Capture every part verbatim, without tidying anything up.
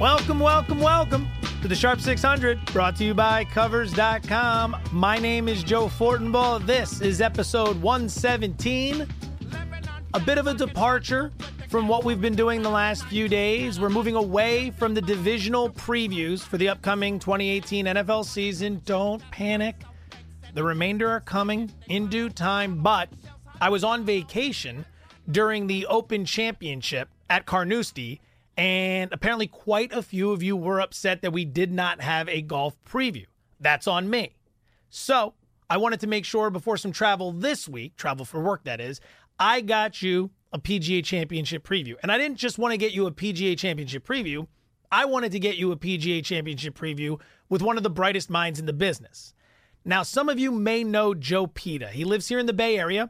Welcome, welcome, welcome to the Sharp six hundred, brought to you by Covers dot com. My name is Joe Fortenbaugh. This is episode one seventeen. A bit of a departure from what we've been doing the last few days. We're moving away from the divisional previews for the upcoming twenty eighteen N F L season. Don't panic. The remainder are coming in due time, but I was on vacation during the Open Championship at Carnoustie, and apparently quite a few of you were upset that we did not have a golf preview. That's on me. So I wanted to make sure before some travel this week, travel for work that is, I got you a P G A Championship preview. And I didn't just want to get you a P G A Championship preview. I wanted to get you a P G A Championship preview with one of the brightest minds in the business. Now, some of you may know Joe Peta. He lives here in the Bay Area,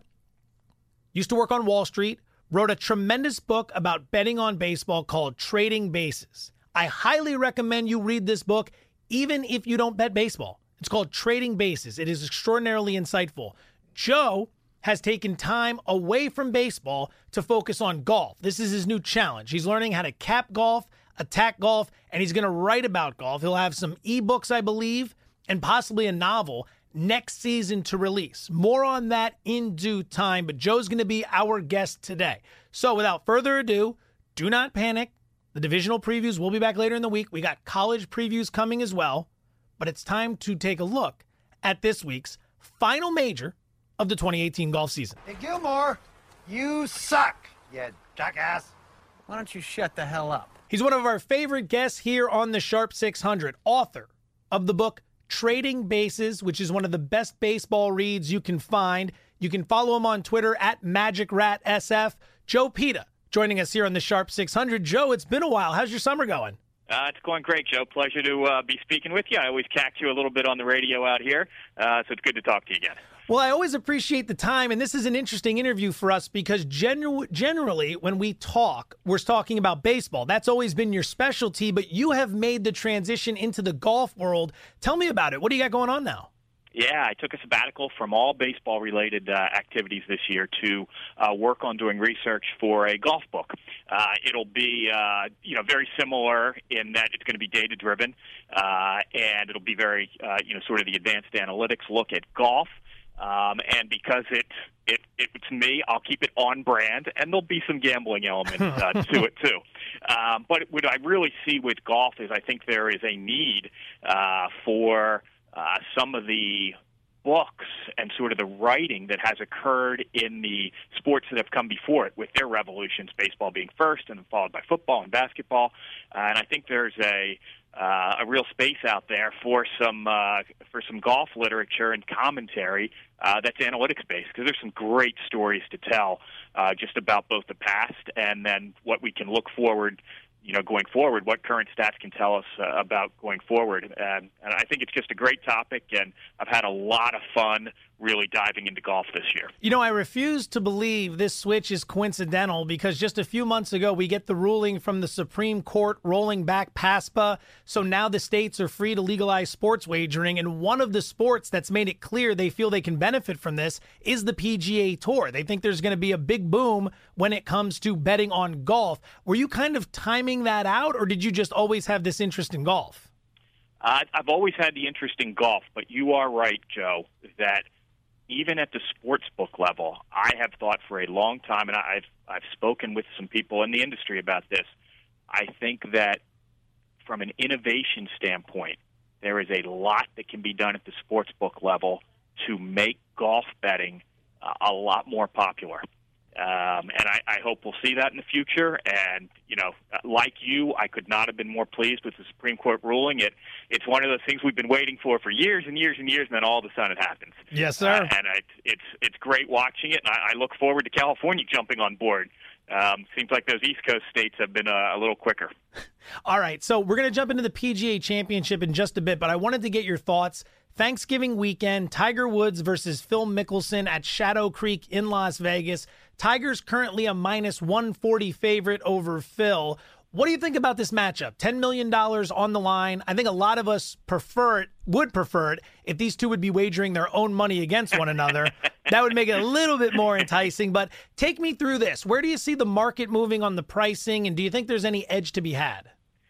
used to work on Wall Street, wrote a tremendous book about betting on baseball called Trading Bases. I highly recommend you read this book, even if you don't bet baseball. It's called Trading Bases. It is extraordinarily insightful. Joe has taken time away from baseball to focus on golf. This is his new challenge. He's learning how to cap golf, attack golf, and he's going to write about golf. He'll have some ebooks, I believe, and possibly a novel next season to release. More on that in due time, but Joe's going to be our guest today. So without further ado, do not panic. The divisional previews will be back later in the week. We got college previews coming as well, but it's time to take a look at this week's final major of the twenty eighteen golf season. Hey, Gilmore, you suck, you jackass. Why don't you shut the hell up? He's one of our favorite guests here on the Sharp six hundred, author of the book Trading Bases, which is one of the best baseball reads you can find. You can follow him on Twitter at Magic Rat S F. Joe Peta joining us here on the Sharp six hundred. Joe, it's been a while. How's your summer going? Uh, it's going great, Joe. Pleasure to uh, be speaking with you. I always catch you a little bit on the radio out here, uh, so it's good to talk to you again. Well, I always appreciate the time, and this is an interesting interview for us because genu- generally when we talk, we're talking about baseball. That's always been your specialty, but you have made the transition into the golf world. Tell me about it. What do you got going on now? Yeah, I took a sabbatical from all baseball-related uh, activities this year to uh, work on doing research for a golf book. Uh, it'll be, uh, you know, very similar in that it's going to be data-driven, uh, and it'll be very, uh, you know, sort of the advanced analytics look at golf. Um, and because it, it, it, it's me, I'll keep it on brand, and there'll be some gambling elements uh, to it, too. Um, but what I really see with golf is I think there is a need uh, for uh, some of the books and sort of the writing that has occurred in the sports that have come before it with their revolutions, baseball being first and then followed by football and basketball. Uh, and I think there's a Uh, a real space out there for some uh, for some golf literature and commentary uh, that's analytics based, because there's some great stories to tell uh, just about both the past and then what we can look forward, you know, going forward, what current stats can tell us uh, about going forward. And, and I think it's just a great topic, and I've had a lot of fun really diving into golf this year. You know, I refuse to believe this switch is coincidental because just a few months ago, we get the ruling from the Supreme Court rolling back PASPA. So now the states are free to legalize sports wagering. And one of the sports that's made it clear they feel they can benefit from this is the P G A Tour. They think there's going to be a big boom when it comes to betting on golf. Were you kind of timing that out, or did you just always have this interest in golf? Uh, I've always had the interest in golf, but you are right, Joe, that even at the sports book level, I have thought for a long time, and I've I've spoken with some people in the industry about this. I think that from an innovation standpoint, there is a lot that can be done at the sports book level to make golf betting uh, a lot more popular. Um, and I, I hope we'll see that in the future. And, you know, like you, I could not have been more pleased with the Supreme Court ruling. It It's one of those things we've been waiting for for years and years and years, and then all of a sudden it happens. Yes, sir. Uh, and I, it's it's great watching it, and I, I look forward to California jumping on board. Um, seems like those East Coast states have been a, a little quicker. All right, so we're going to jump into the P G A Championship in just a bit, but I wanted to get your thoughts. Thanksgiving weekend, Tiger Woods versus Phil Mickelson at Shadow Creek in Las Vegas. Tiger's currently a minus one forty favorite over Phil. What do you think about this matchup? ten million dollars on the line. I think a lot of us prefer it, would prefer it if these two would be wagering their own money against one another. That would make it a little bit more enticing. But take me through this. Where do you see the market moving on the pricing, and do you think there's any edge to be had?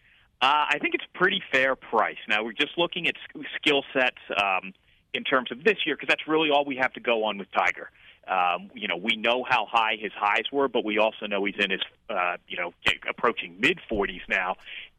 Uh, I think it's a pretty fair price. Now, we're just looking at sk- skill sets um, in terms of this year, because that's really all we have to go on with Tiger. Um, you know, we know how high his highs were, but we also know he's in his, uh, you know, approaching mid-forties now,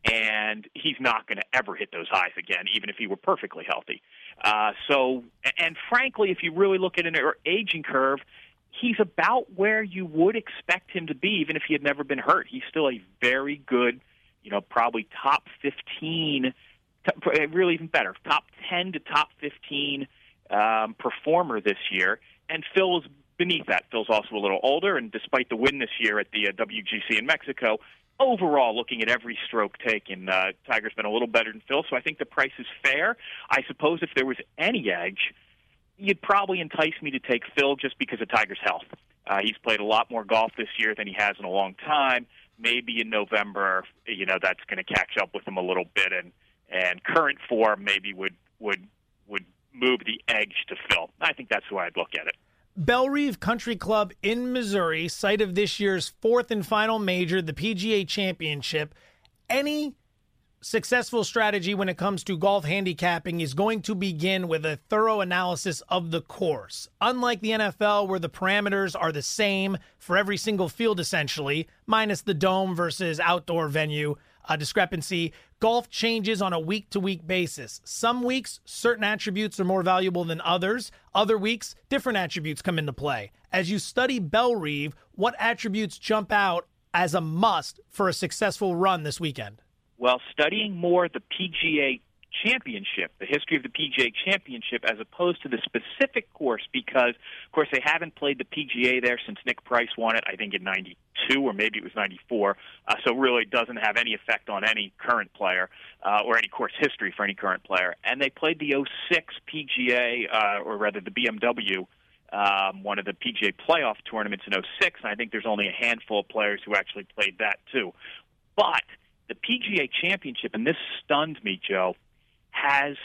and he's not going to ever hit those highs again, even if he were perfectly healthy. Uh, so, and frankly, if you really look at an aging curve, he's about where you would expect him to be, even if he had never been hurt. He's still a very good, you know, probably top fifteen, really even better, top ten to top fifteen um, performer this year. And Phil is beneath that. Phil's also a little older, and despite the win this year at the uh, W G C in Mexico, overall, looking at every stroke taken, uh, Tiger's been a little better than Phil, so I think the price is fair. I suppose if there was any edge, you'd probably entice me to take Phil just because of Tiger's health. Uh, he's played a lot more golf this year than he has in a long time. Maybe in November, you know, that's going to catch up with him a little bit, and and current form maybe would would would move the edge to Phil. I think that's the way I'd look at it. Bellerive Country Club in Missouri, site of this year's fourth and final major, the P G A Championship. Any successful strategy when it comes to golf handicapping is going to begin with a thorough analysis of the course. Unlike the N F L, where the parameters are the same for every single field essentially, minus the dome versus outdoor venue uh, discrepancy, golf changes on a week-to-week basis. Some weeks, certain attributes are more valuable than others. Other weeks, different attributes come into play. As you study Bellerive, what attributes jump out as a must for a successful run this weekend? Well, studying more the P G A Championship, the history of the P G A Championship, as opposed to the specific course, because, of course, they haven't played the P G A there since Nick Price won it, I think, in ninety-two, or maybe it was ninety-four, uh, so really it doesn't have any effect on any current player uh, or any course history for any current player. And they played the oh six P G A, uh, or rather the B M W, um, one of the P G A playoff tournaments in oh six, and I think there's only a handful of players who actually played that, too. But the P G A Championship, and this stunned me, Joe, has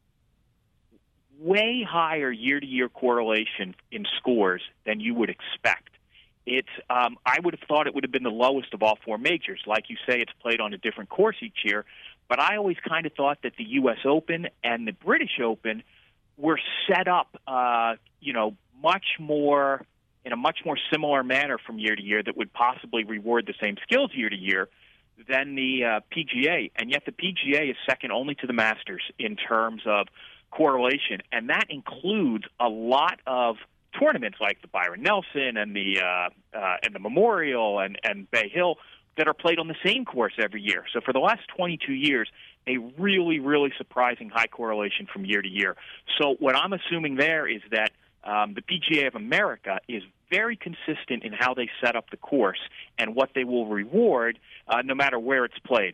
way higher year-to-year correlation in scores than you would expect. It's um, I would have thought it would have been the lowest of all four majors. Like you say, it's played on a different course each year, but I always kind of thought that the U S Open and the British Open were set up, uh, you know, much more in a much more similar manner from year to year that would possibly reward the same skills year to year than the uh, P G A, and yet the P G A is second only to the Masters in terms of correlation, and that includes a lot of tournaments like the Byron Nelson and the uh, uh, and the Memorial and, and Bay Hill that are played on the same course every year. So for the last twenty-two years, a really, really surprising high correlation from year to year. So what I'm assuming there is that um, the P G A of America is very consistent in how they set up the course and what they will reward uh, no matter where it's played.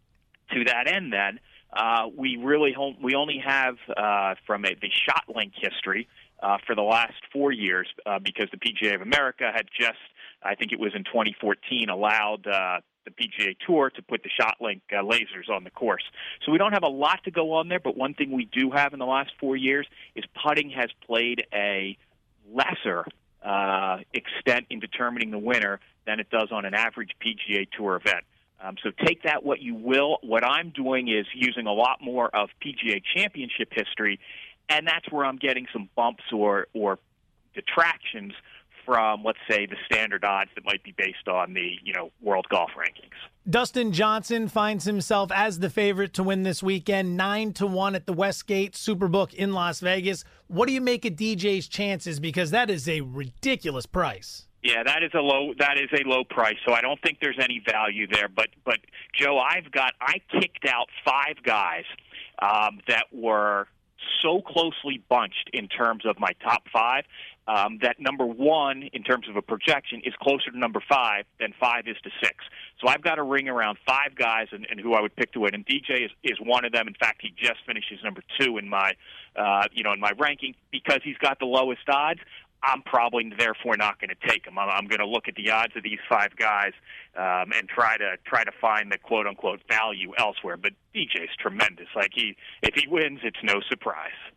To that end, then, uh, we really home, we only have uh, from a, the ShotLink history uh, for the last four years uh, because the P G A of America had just, I think it was in twenty fourteen, allowed uh, the P G A Tour to put the ShotLink uh, lasers on the course. So we don't have a lot to go on there, but one thing we do have in the last four years is putting has played a lesser uh, extent in determining the winner than it does on an average P G A Tour event. Um, so take that what you will. What I'm doing is using a lot more of P G A Championship history, and that's where I'm getting some bumps or, or detractions from, let's say, the standard odds that might be based on the, you know, world golf rankings. Dustin Johnson finds himself as the favorite to win this weekend, nine to one at the Westgate Superbook in Las Vegas. What do you make of D J's chances? Because that is a ridiculous price. Yeah, that is a low that is a low price, so I don't think there's any value there. But but Joe, I've got I kicked out five guys um, that were so closely bunched in terms of my top five um, that number one in terms of a projection is closer to number five than five is to six. So I've got a ring around five guys and, and who I would pick to win, and D J is, is one of them. In fact, he just finishes number two in my uh, you know in my ranking because he's got the lowest odds. I'm probably therefore not going to take him. I'm, I'm going to look at the odds of these five guys um, and try to try to find the quote unquote value elsewhere. But D J's tremendous. Like he, if he wins, it's no surprise.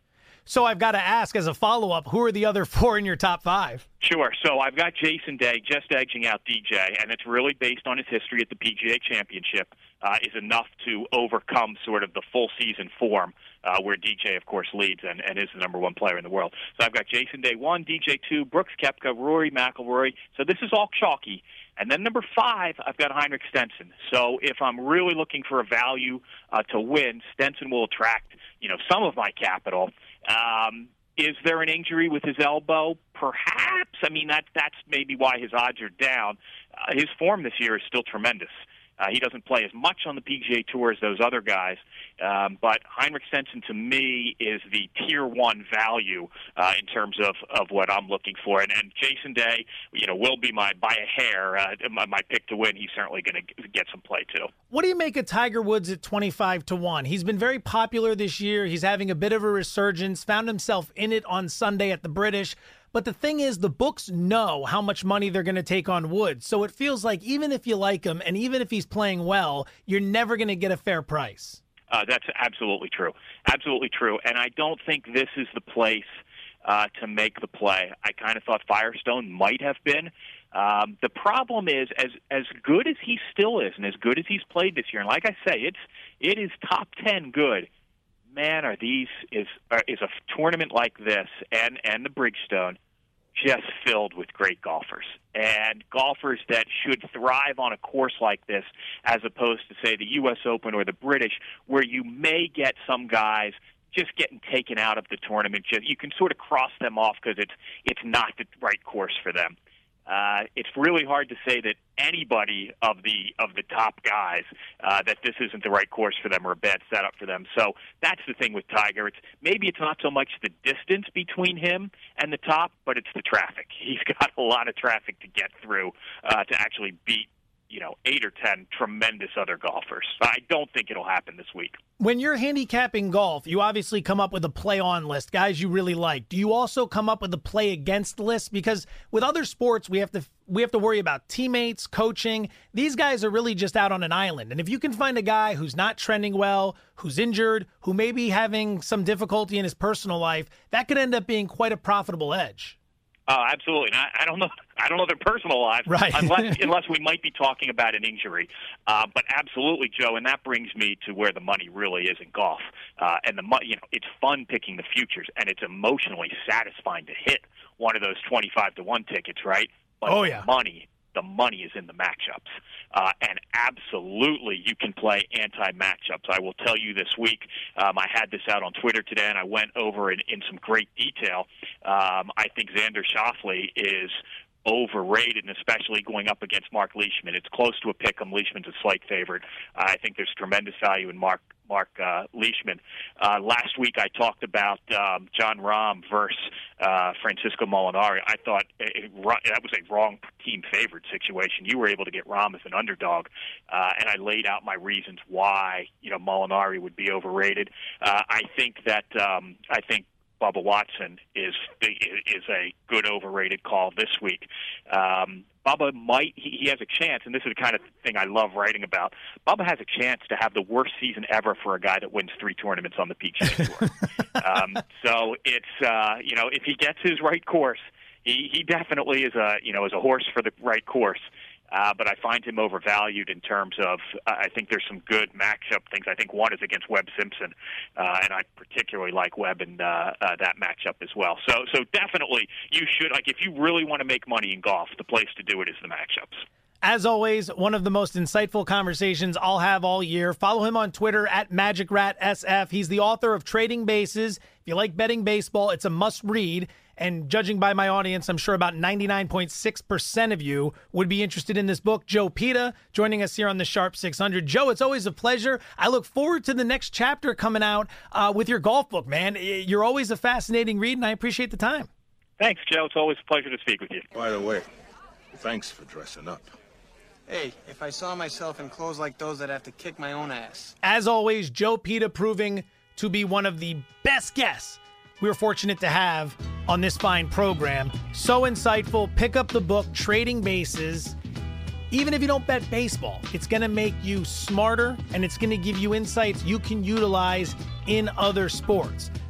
So I've got to ask as a follow-up, who are the other four in your top five? Sure. So I've got Jason Day just edging out D J, and it's really based on his history at the P G A Championship, uh, is enough to overcome sort of the full season form, uh, where D J, of course, leads and, and is the number one player in the world. So I've got Jason Day one, D J two, Brooks Koepka, Rory McIlroy. So this is all chalky. And then number five, I've got Heinrich Stenson. So if I'm really looking for a value uh, to win, Stenson will attract, you know, some of my capital. Um, is there an injury with his elbow? Perhaps. I mean, that that's maybe why his odds are down. Uh, his form this year is still tremendous. Uh, he doesn't play as much on the P G A Tour as those other guys, um, but Heinrich Stenson to me is the tier one value uh, in terms of, of what I'm looking for. And, and Jason Day, you know, will be my by a hair uh, my, my pick to win. He's certainly going to get some play too. What do you make of Tiger Woods at twenty-five to one? He's been very popular this year. He's having a bit of a resurgence. Found himself in it on Sunday at the British. But the thing is, the books know how much money they're going to take on Woods. So it feels like even if you like him and even if he's playing well, you're never going to get a fair price. Uh, that's absolutely true. Absolutely true. And I don't think this is the place uh, to make the play. I kind of thought Firestone might have been. Um, the problem is, as as good as he still is and as good as he's played this year, and like I say, it's it is top ten good. Man, are these is are, is a tournament like this and and the Bridgestone just filled with great golfers and golfers that should thrive on a course like this, as opposed to say the U S Open or the British, where you may get some guys just getting taken out of the tournament. Just you can sort of cross them off because it's it's not the right course for them. Uh, it's really hard to say that anybody of the of the top guys uh, that this isn't the right course for them or a bad setup for them. So that's the thing with Tiger. It's maybe it's not so much the distance between him and the top, but it's the traffic. He's got a lot of traffic to get through uh, to actually beat, you know, eight or ten tremendous other golfers. I don't think it'll happen this week. When you're handicapping golf, you obviously come up with a play-on list, guys you really like. Do you also come up with a play-against list? Because with other sports, we have to we have to worry about teammates, coaching. These guys are really just out on an island. And if you can find a guy who's not trending well, who's injured, who may be having some difficulty in his personal life, that could end up being quite a profitable edge. Oh, absolutely. And I, I don't know. I don't know their personal lives, right. unless unless we might be talking about an injury. Uh, but absolutely, Joe. And that brings me to where the money really is in golf. Uh, and the money, you know, it's fun picking the futures, and it's emotionally satisfying to hit one of those twenty-five to one tickets, right? But oh yeah, the money. The money is in the matchups. Uh, and absolutely, you can play anti-matchups. I will tell you this week, um, I had this out on Twitter today, and I went over it in some great detail. Um, I think Xander Schauffele is overrated, and especially going up against Mark Leishman. It's close to a pick 'em. Leishman's a slight favorite. Uh, I think there's tremendous value in Mark Mark uh, Leishman. Uh, last week I talked about um, John Rahm versus uh, Francisco Molinari. I thought it, it, that was a wrong team favorite situation. You were able to get Rahm as an underdog, uh, and I laid out my reasons why you know Molinari would be overrated. Uh, I think that um, I think. Bubba Watson is is a good overrated call this week. Um, Bubba might he, he has a chance, and this is the kind of thing I love writing about. Bubba has a chance to have the worst season ever for a guy that wins three tournaments on the P G A Tour. um, so it's uh, you know if he gets his right course, he, he definitely is a you know is a horse for the right course. Uh, but I find him overvalued in terms of uh, I think there's some good matchup things. I think one is against Webb Simpson, uh, and I particularly like Webb in uh, uh, that matchup as well. So, so definitely you should like if you really want to make money in golf, the place to do it is the matchups. As always, one of the most insightful conversations I'll have all year. Follow him on Twitter at Magic Rat S F. He's the author of Trading Bases. If you like betting baseball, it's a must-read. And judging by my audience, I'm sure about ninety-nine point six percent of you would be interested in this book. Joe Peta joining us here on the Sharp six hundred. Joe, it's always a pleasure. I look forward to the next chapter coming out uh, with your golf book, man. You're always a fascinating read, and I appreciate the time. Thanks, Joe. It's always a pleasure to speak with you. By the way, thanks for dressing up. Hey, if I saw myself in clothes like those, I'd have to kick my own ass. As always, Joe Peta proving to be one of the best guests we were fortunate to have on this fine program. So insightful. Pick up the book, Trading Bases. Even if you don't bet baseball, it's going to make you smarter, and it's going to give you insights you can utilize in other sports.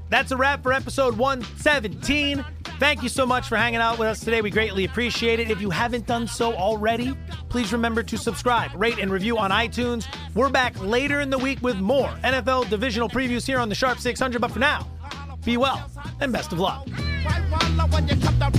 that's a wrap for episode one seventeen. Thank you so much for hanging out with us today. We greatly appreciate it. If you haven't done so already, please remember to subscribe, rate, and review on iTunes. We're back later in the week with more N F L divisional previews here on the Sharp six hundred. But for now, be well and best of luck.